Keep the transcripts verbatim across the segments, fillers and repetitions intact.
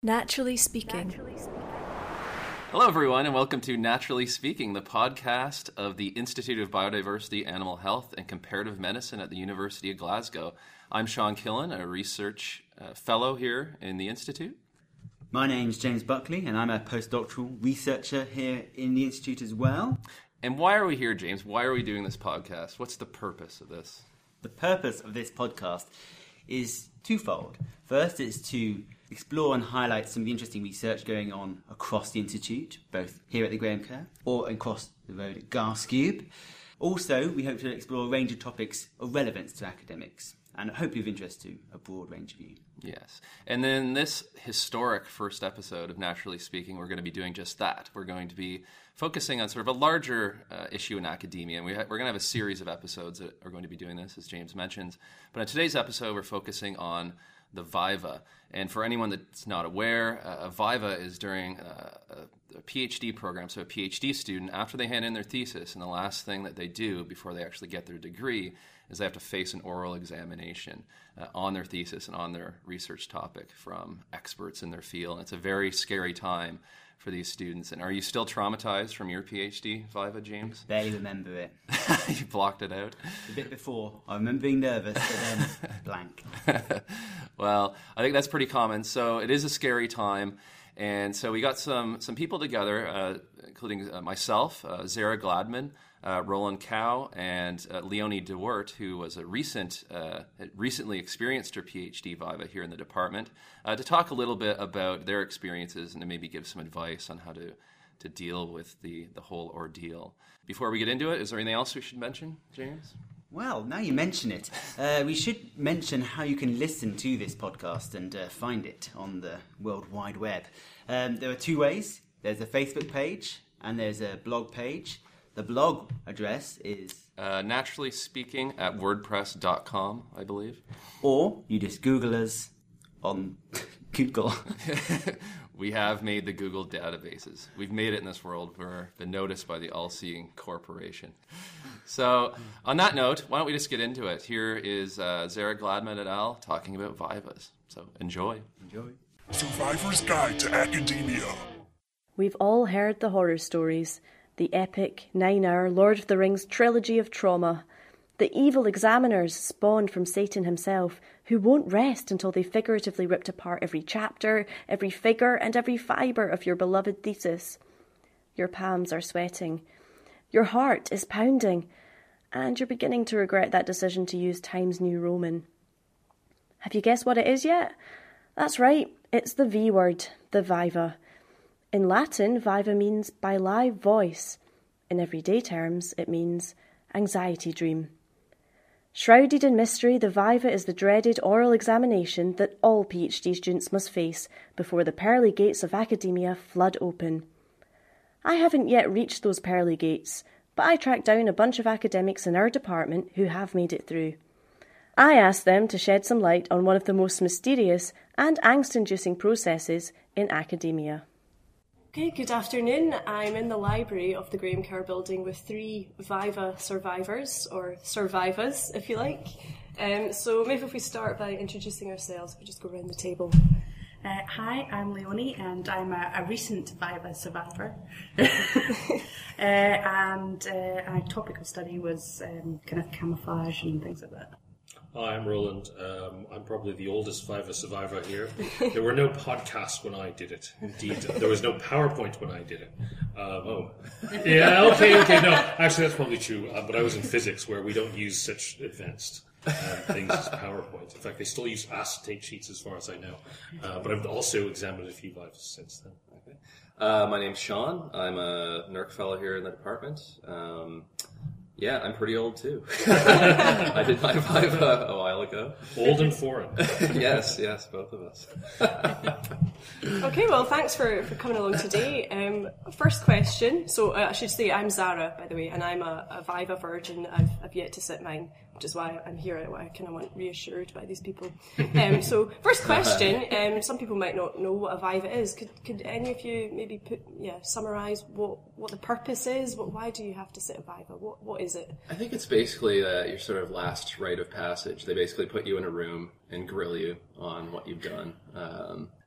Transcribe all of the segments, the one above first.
Naturally Speaking. Hello, everyone, and welcome to Naturally Speaking, the podcast of the Institute of Biodiversity, Animal Health, and Comparative Medicine at the University of Glasgow. I'm Sean Killen, a research uh, fellow here in the Institute. My name's James Buckley, and I'm a postdoctoral researcher here in the Institute as well. And why are we here, James? Why are we doing this podcast? What's the purpose of this? The purpose of this podcast is twofold. First, it's to explore and highlight some of the interesting research going on across the Institute, both here at the Graham Kerr or across the road at Garscube. Also, we hope to explore a range of topics of relevance to academics and hopefully of interest to a broad range of you. Yes. And then this historic first episode of Naturally Speaking, we're going to be doing just that. We're going to be focusing on sort of a larger uh, issue in academia. And we ha- we're going to have a series of episodes that are going to be doing this, as James mentions. But in today's episode, we're focusing on the Viva. And for anyone that's not aware, uh, a Viva is during uh, a, a PhD program, so a PhD student, after they hand in their thesis, and the last thing that they do before they actually get their degree is they have to face an oral examination uh, on their thesis and on their research topic from experts in their field. And it's a very scary time for these students. And are you still traumatized from your PhD, Viva, James? Barely remember it. You blocked it out? A bit before. I remember being nervous, but then blank. Well, I think that's pretty common. So it is a scary time. And so we got some some people together, uh, including uh, myself, uh, Zara Gladman, uh, Roland Cow, and uh, Leonie DeWert, who was a recent, uh, recently experienced her PhD Viva here in the department, uh, to talk a little bit about their experiences and to maybe give some advice on how to, to deal with the, the whole ordeal. Before we get into it, is there anything else we should mention, James? Well, now you mention it, uh, we should mention how you can listen to this podcast and uh, find it on the World Wide Web. Um, there are two ways. There's a Facebook page and there's a blog page. The blog address is... Uh, naturally speaking at wordpress dot com, I believe. Or you just Google us on Google. We have made the Google databases. We've made it in this world. We're been noticed by the All-Seeing Corporation. So, on that note, why don't we just get into it? Here is uh, Zara Gladman et al. Talking about Vivas. So, enjoy. Enjoy. Survivor's Guide to Academia. We've all heard the horror stories, the epic, nine-hour Lord of the Rings trilogy of trauma, the evil examiners spawned from Satan himself, who won't rest until they figuratively ripped apart every chapter, every figure, and every fibre of your beloved thesis. Your palms are sweating. Your heart is pounding. And you're beginning to regret that decision to use Times New Roman. Have you guessed what it is yet? That's right, it's the V word, the Viva. In Latin, Viva means by live voice. In everyday terms, it means anxiety dream. Shrouded in mystery, the Viva is the dreaded oral examination that all PhD students must face before the pearly gates of academia flood open. I haven't yet reached those pearly gates, but I tracked down a bunch of academics in our department who have made it through. I asked them to shed some light on one of the most mysterious and angst-inducing processes in academia. Okay, good afternoon. I'm in the library of the Graham Kerr building with three Viva survivors, or survivors, if you like. Um, so maybe if we start by introducing ourselves, we just go around the table. Uh, hi, I'm Leonie, and I'm a, a recent Viva survivor. uh, and uh, our topic of study was um, kind of camouflage and things like that. Hi, I'm Roland. Um, I'm probably the oldest Viva survivor here. There were no podcasts when I did it. Indeed, there was no PowerPoint when I did it. Um, oh, yeah, okay, okay. No, actually, that's probably true. Uh, but I was in physics, where we don't use such advanced um, things as PowerPoint. In fact, they still use acetate sheets, as far as I know. Uh, but I've also examined a few Vivas since then. Okay. Uh, my name's Sean. I'm a N E R C fellow here in the department. Um, Yeah, I'm pretty old too. I did my Viva a while ago. Old and foreign. Yes, yes, both of us. Okay, well, thanks for, for coming along today. Um, first question. So uh, I should say I'm Zara, by the way, and I'm a, a Viva virgin. I've, I've yet to sit mine, which is why I'm here. I kind of want reassured by these people. Um, so first question. Um, some people might not know what a Viva is. Could could any of you maybe put yeah summarise what, what the purpose is? What why do you have to sit a Viva? What what is it? I think it's basically uh, your sort of last rite of passage. They basically put you in a room and grill you on what you've done. Um,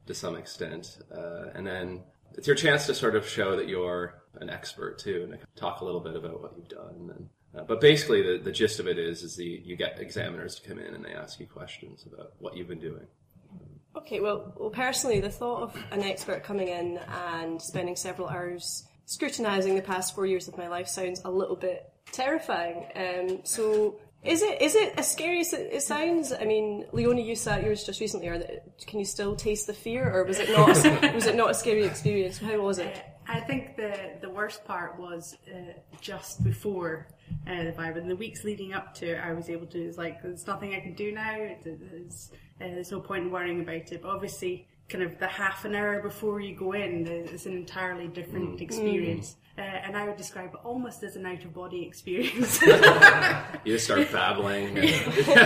to some extent. Uh, and then it's your chance to sort of show that you're an expert too, and talk a little bit about what you've done. And, uh, but basically the, the gist of it is, is the, you get examiners to come in and they ask you questions about what you've been doing. Okay, well, well, personally, the thought of an expert coming in and spending several hours scrutinising the past four years of my life sounds a little bit terrifying. Um, so, is it is it as scary as it, it sounds? I mean, Leonie, you sat yours just recently. Are the, can you still taste the fear, or was it not? Was it not a scary experience? How was it? I think the the worst part was uh, just before uh, the Viva. In the weeks leading up to it, I was able to. It's like there's nothing I can do now. There's, uh, there's no point in worrying about it. But obviously, kind of the half an hour before you go in, it's an entirely different mm. experience. Uh, and I would describe it almost as an out-of-body experience. You just start babbling. And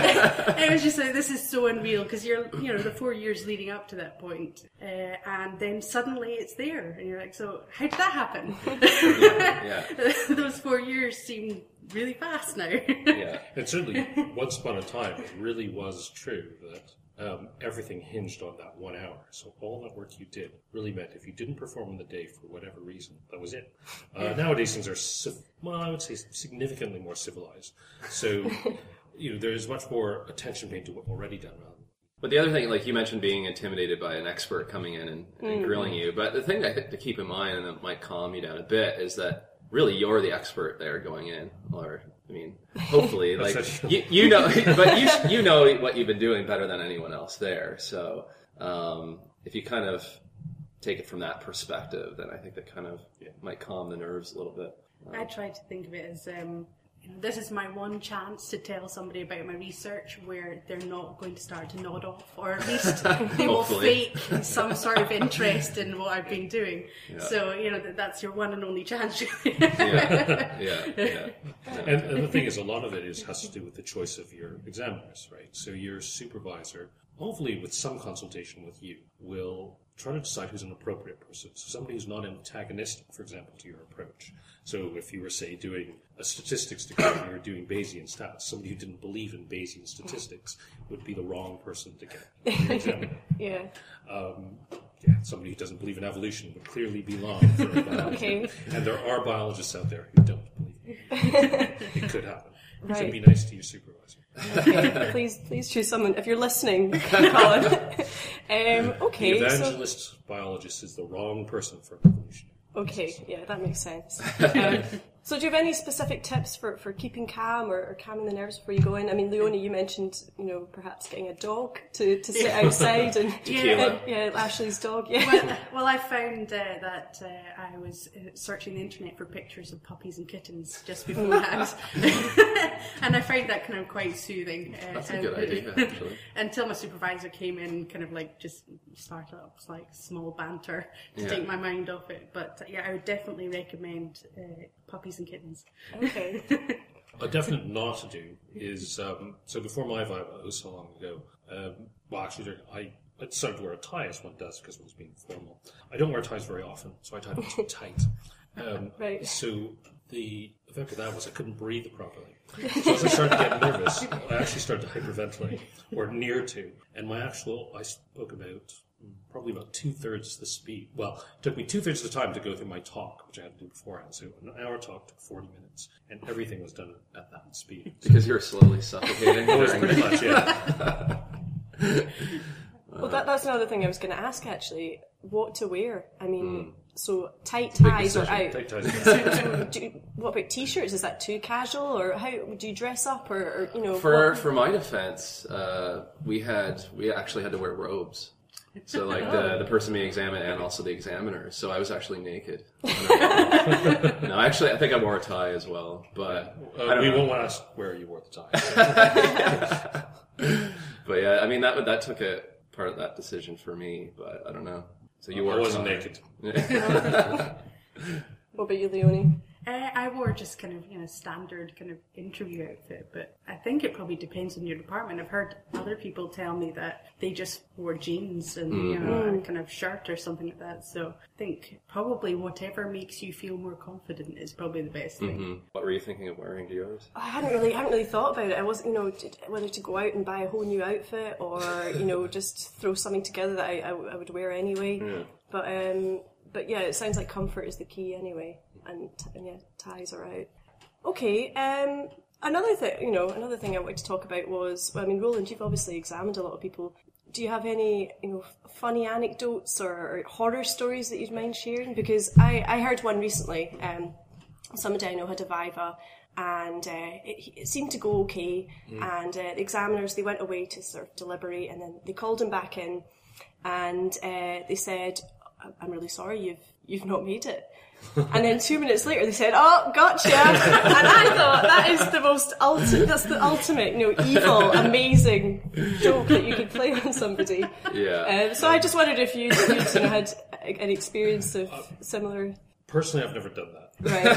it was just like, this is so unreal, because you're, you know, the four years leading up to that point, uh, and then suddenly it's there, and you're like, so how did that happen? Yeah, yeah. Those four years seem really fast now. Yeah, and certainly, once upon a time, it really was true that Um, everything hinged on that one hour. So all that work you did really meant if you didn't perform on the day for whatever reason, that was it. Uh, nowadays things are, civ- well, I would say significantly more civilized. So, you know, there's much more attention paid to what already done. But the other thing, like you mentioned, being intimidated by an expert coming in and, and mm. grilling you. But the thing I think to keep in mind, and that might calm you down a bit, is that really you're the expert there going in, or I mean, hopefully, like you, you know, but you you know what you've been doing better than anyone else there. So um, if you kind of take it from that perspective, then I think that kind of yeah, might calm the nerves a little bit. Um, I try to think of it as um, this is my one chance to tell somebody about my research where they're not going to start to nod off, or at least they will fake some sort of interest in what I've been doing. Yeah. So, you know, that's your one and only chance. yeah, yeah, yeah. yeah. And, and the thing is, a lot of it is has to do with the choice of your examiners, right? So your supervisor, hopefully with some consultation with you, will try to decide who's an appropriate person. So somebody who's not antagonistic, for example, to your approach. So if you were, say, doing a statistics degree and you were doing Bayesian stats, somebody who didn't believe in Bayesian statistics would be the wrong person to get your examiner. Yeah. Um, yeah, somebody who doesn't believe in evolution would clearly be wrong for a biologist. Okay. And there are biologists out there who don't believe it. It could happen. Right. So be nice to your supervisor. Okay, please, please choose someone. If you're listening, Colin. um, okay, the evangelist so... biologist is the wrong person for evolution. Okay, yeah, that makes sense. Um, so do you have any specific tips for, for keeping calm or, or calming the nerves before you go in? I mean, Leonie, you mentioned, you know, perhaps getting a dog to, to sit outside and yeah, yeah, Ashley's dog. Yeah. Well, well I found uh, that uh, I was uh, searching the internet for pictures of puppies and kittens just beforehand, and I found that kind of quite soothing. Uh, That's a good idea, actually. Until my supervisor came in, kind of like just started up like small banter to yeah. take my mind off it. But uh, yeah, I would definitely recommend uh, puppies and kittens. Okay. A definite not to do is, um, so before my Viva, it was so long ago, um, well actually I, I decided to wear a tie as one does because it was being formal. I don't wear ties very often, so I tied them too tight. Um, right. So the effect of that was I couldn't breathe properly. So as I started to get nervous, I actually started to hyperventilate, or near to, and my actual, I spoke about probably about two-thirds the speed. Well, it took me two-thirds of the time to go through my talk, which I had to do beforehand. So an hour talk took forty minutes, and everything was done at that speed. Because you were slowly suffocating. It was pretty much, yeah. Well, that, that's another thing I was going to ask, actually. What to wear? I mean, mm. so tight ties are out. Tight ties. so, so do you, what about t-shirts? Is that too casual, or how do you dress up, or, or you know? For what? for my defense, uh, we had we actually had to wear robes. So like oh. the the person being examined and also the examiner. So I was actually naked. No, actually, I think I wore a tie as well. But uh, I don't we know. won't ask where you wore the tie. But yeah, I mean that that took a part of that decision for me. But I don't know. So you I wore. wasn't tie. naked. What about you, Leonie? Uh, I wore just kind of, you know, standard kind of interview outfit, but I think it probably depends on your department. I've heard other people tell me that they just wore jeans and, mm-hmm. you know, a kind of shirt or something like that. So I think probably whatever makes you feel more confident is probably the best thing. Mm-hmm. What were you thinking of wearing, Dior? I hadn't really, I hadn't really thought about it. I wasn't, you know, whether to go out and buy a whole new outfit or, you know, just throw something together that I, I, I would wear anyway. Yeah. But, um, but yeah, it sounds like comfort is the key anyway. And, and yeah, ties are out. Okay, um, another thing, you know, another thing I wanted to talk about was, well, I mean, Roland, you've obviously examined a lot of people. Do you have any, you know, funny anecdotes or, or horror stories that you'd mind sharing? Because I, I heard one recently. Um, somebody I know had a Viva, and uh, it, it seemed to go okay. Mm. And uh, the examiners, they went away to sort of deliberate, and then they called him back in, and uh, they said, "I'm really sorry, you've you've not made it." And then two minutes later they said, "Oh, gotcha." And I thought that is the most ultimate, that's the ultimate, you know, evil, amazing joke that you could play on somebody. Yeah. Um, so I just wondered if you you'd, you know, had an experience of similar. Personally, I've never done that.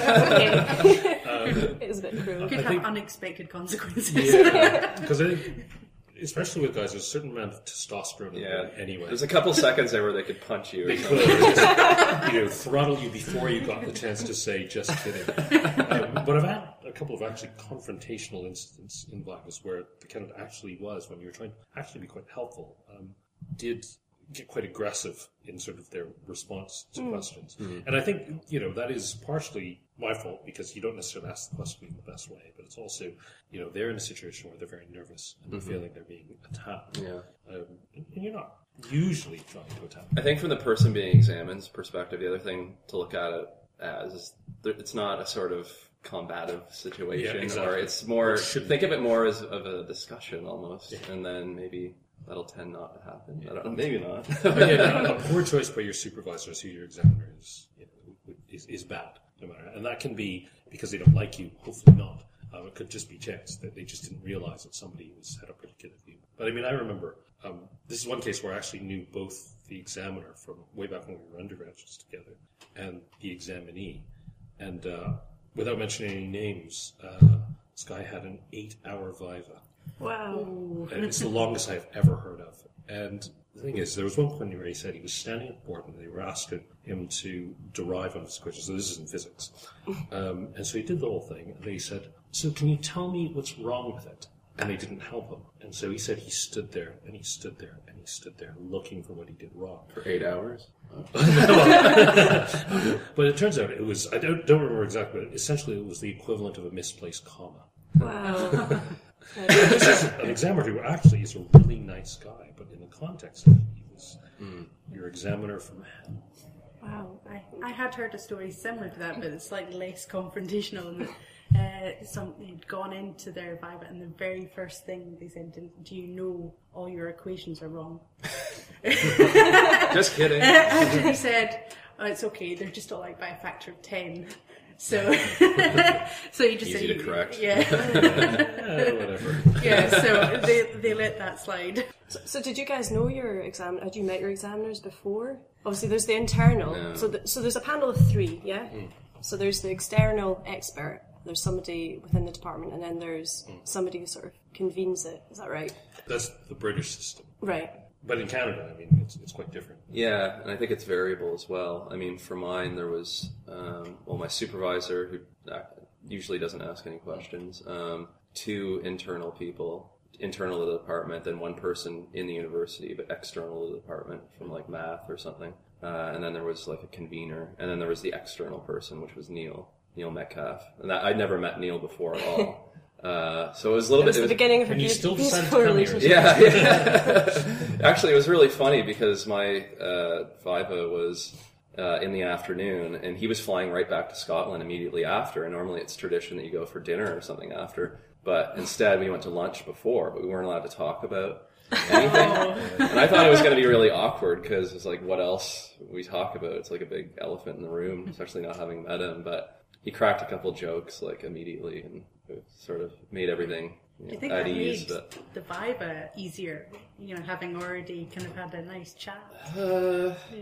Right. Okay. um, it was a bit cruel. It could I have think, unexpected consequences. Yeah, because I think, especially with guys, there's a certain amount of testosterone in yeah. them anyway. There's a couple seconds there where they could punch you. They could, just, you know, throttle you before you got the chance to say, "Just kidding." Um, but I've had a couple of actually confrontational incidents in Vivas where the candidate actually was, when you were trying to actually be quite helpful, um, did get quite aggressive in sort of their response to mm. questions. Mm. And I think, you know, that is partially my fault because you don't necessarily ask the question in the best way, but it's also, you know, they're in a situation where they're very nervous and they're mm-hmm. feeling they're being attacked. Yeah. Um, and you're not usually trying to attack. I think from the person being examined's perspective, the other thing to look at it as is it's not a sort of combative situation, yeah, exactly. or it's more, think of it more as of a discussion almost, yeah. and then maybe that'll tend not to happen. Yeah. I don't know, maybe not. yeah, no, a poor choice by your supervisors, who your examiner is, you know, is, is bad, no matter. And that can be because they don't like you. Hopefully not. Um, it could just be chance that they just didn't realize that somebody was had a particular view. But I mean, I remember um, this is one case where I actually knew both the examiner from way back when we were undergraduates together and the examinee, and uh, without mentioning any names, uh, this guy had an eight-hour viva. Wow. And it's the longest I've ever heard of. And the thing is, there was one point where he said he was standing at the board and they were asking him to derive one of his questions. So this is in physics. Um, and so he did the whole thing. And they said, "So can you tell me what's wrong with it?" And they didn't help him. And so he said he stood there and he stood there and he stood there looking for what he did wrong. For eight hours? But it turns out it was, I don't, don't remember exactly, but essentially it was the equivalent of a misplaced comma. Wow. This is an examiner who actually is a really nice guy, but in the context of it, he was mm. your examiner from hell. Wow, I, I had heard a story similar to that, but it's slightly less confrontational. Uh, somebody had gone into their Viva, and the very first thing they said, "Do you know all your equations are wrong?" Just kidding. And he said, "Oh, it's okay. They're just all like by a factor of ten." So, so you just easy say, to correct. Yeah, uh, whatever. Yeah, so they they let that slide. So, so did you guys know your exam? Had you met your examiners before? Obviously, there's the internal. No. So, the, so there's a panel of three. Yeah. Mm. So there's the external expert. There's somebody within the department, and then there's mm. somebody who sort of convenes it. Is that right? That's the British system. Right. But in Canada, I mean, it's, it's quite different. Yeah, and I think it's variable as well. I mean, for mine, there was, um, well, my supervisor, who usually doesn't ask any questions, um, two internal people, internal to the department, then one person in the university, but external to the department from, like, math or something. Uh, and then there was, like, a convener. And then there was the external person, which was Neil, Neil Metcalf. And that, I'd never met Neil before at all. Uh, so it was a little it was bit... the it was, beginning of a and you still decided beautiful to come relationship. Yeah, yeah. Actually, it was really funny because my uh, Viva was uh, in the afternoon, and he was flying right back to Scotland immediately after. And normally it's tradition that you go for dinner or something after. But instead, we went to lunch before, but we weren't allowed to talk about anything. And I thought it was going to be really awkward because it's like, what else we talk about? It's like a big elephant in the room, especially not having met him. But he cracked a couple jokes like immediately, and it sort of made everything, you know, I think at that ease. made But the Viva easier, you know, having already kind of had a nice chat. uh, yeah.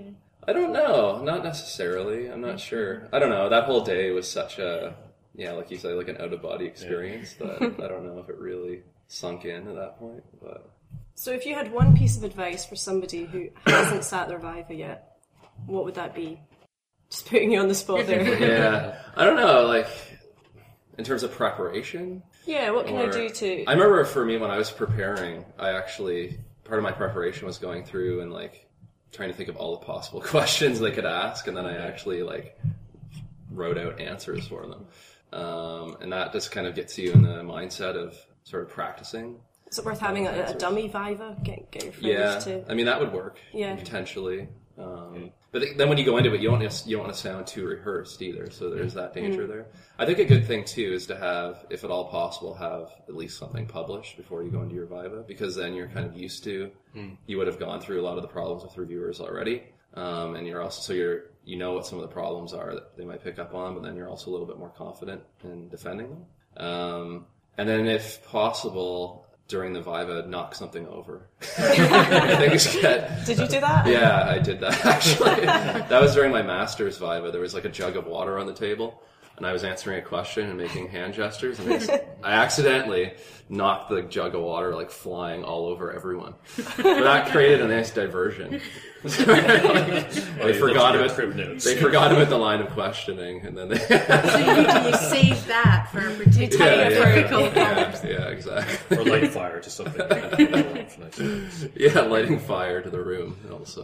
I don't know. Not necessarily. I'm not sure. I don't know. That whole day was such a, yeah, like you say, like an out-of-body experience yeah. that I don't know if it really sunk in at that point. But So if you had one piece of advice for somebody who hasn't sat their Viva yet, what would that be? Just putting you on the spot there. Yeah. I don't know, like, in terms of preparation? Yeah, what can or, I do to... I remember for me when I was preparing, I actually, part of my preparation was going through and, like, trying to think of all the possible questions they could ask, and then I actually, like, wrote out answers for them. Um, and that just kind of gets you in the mindset of sort of practicing. Is it worth having a, a dummy Viva? Get, get your friends yeah, to... I mean, that would work, yeah. potentially. Um, but then when you go into it, you don't want to, you don't want to sound too rehearsed either, so there's that danger mm. there. I think a good thing, too, is to have, if at all possible, have at least something published before you go into your Viva, because then you're kind of used to, mm. you would have gone through a lot of the problems with reviewers already, um, and you're also, so you're, you know what some of the problems are that they might pick up on, but then you're also a little bit more confident in defending them. Um, and then if possible... during the Viva, knock something over. Things get, did you do that? Yeah, I did that, actually. That was during my master's Viva. There was like a jug of water on the table, and I was answering a question and making hand gestures, and I, just, I accidentally knocked the jug of water like flying all over everyone. But that created a nice diversion. they forgot about they forgot about the line of questioning, and then they so you, you saved that for a particular yeah, yeah, difficult yeah, yeah, exactly. Or light fire to something. Yeah, lighting fire to the room also.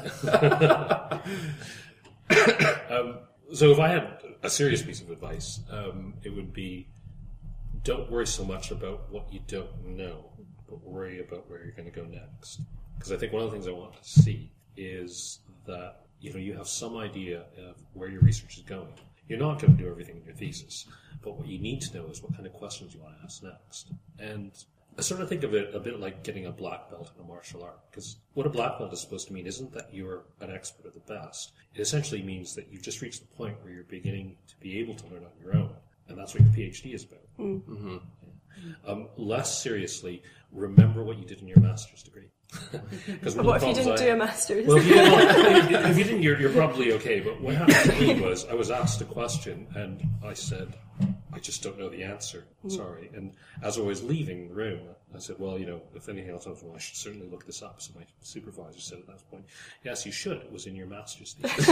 um, so if I had a serious piece of advice, um, it would be: don't worry so much about what you don't know, but worry about where you're going to go next. Because I think one of the things I want to see is that, you know, you have some idea of where your research is going. You're not going to do everything in your thesis, but what you need to know is what kind of questions you want to ask next. And I sort of think of it a bit like getting a black belt in a martial art, because what a black belt is supposed to mean isn't that you're an expert at the best. It essentially means that you've just reached the point where you're beginning to be able to learn on your own, and that's what your PhD is about. Mm-hmm. Um, less seriously, remember what you did in your master's degree. But what if you didn't I, do a master's? Well, if you didn't, if you didn't you're, you're probably okay. But what happened to me was I was asked a question and I said, I just don't know the answer. Sorry. And as I was leaving the room, I said, well, you know, if anything else comes along, I should certainly look this up. So my supervisor said at that point, yes, you should. It was in your master's thesis.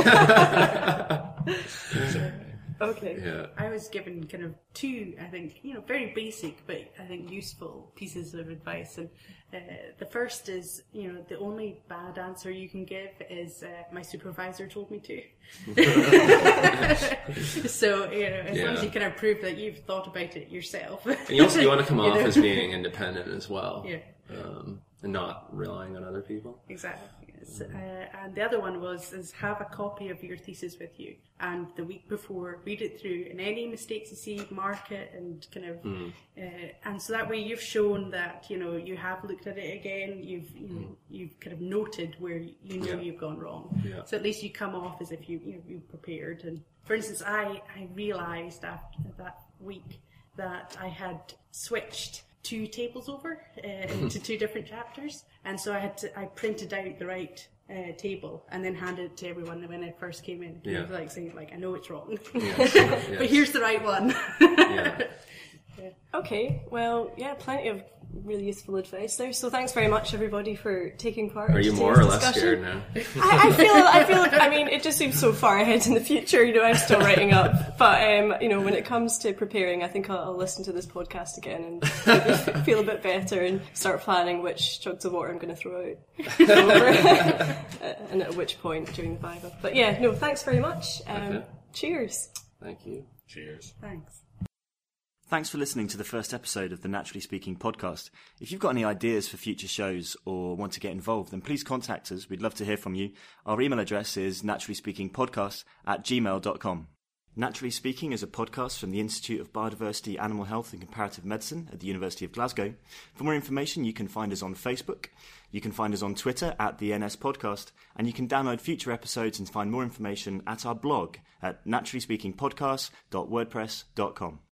So, okay. Yeah. I was given kind of two, I think, you know, very basic, but I think useful pieces of advice. And uh, the first is, you know, the only bad answer you can give is uh, my supervisor told me to. So, you know, as yeah. long as you kind of prove that you've thought about it yourself. And you also you want to come off know? as being independent as well. Yeah. Um, and not relying on other people. Exactly. Yes. Uh, and the other one was is have a copy of your thesis with you, and the week before read it through, and any mistakes you see, mark it, and kind of, mm. uh, and so that way you've shown that you know you have looked at it again. You've you know, mm. you've kind of noted where you know yeah. you've gone wrong. Yeah. So at least you come off as if you you know, you prepared. And for instance, I I realised after that week that I had switched two tables over uh, into two different chapters, and so I had to I printed out the right uh, table and then handed it to everyone when I first came in. Yeah. I was like saying like I know it's wrong, yes. Yes. but here's the right one. Yeah. Yeah. Okay, well, yeah, plenty of really useful advice there. So thanks very much, everybody, for taking part. Are in you today's more or less discussion. scared now? I, I feel, I feel. I mean, it just seems so far ahead in the future. You know, I'm still writing up, but um, you know, when it comes to preparing, I think I'll, I'll listen to this podcast again and maybe feel a bit better and start planning which jugs of water I'm going to throw out, and at which point during the Viva. But yeah, no, thanks very much. Um, okay. Cheers. Thank you. Cheers. Thanks. Thanks for listening to the first episode of the Naturally Speaking podcast. If you've got any ideas for future shows or want to get involved, then please contact us. We'd love to hear from you. Our email address is naturallyspeakingpodcast at gmail dot com. Naturally Speaking is a podcast from the Institute of Biodiversity, Animal Health and Comparative Medicine at the University of Glasgow. For more information, you can find us on Facebook, you can find us on Twitter at the N S Podcast, and you can download future episodes and find more information at our blog at naturally speaking podcast dot wordpress dot com.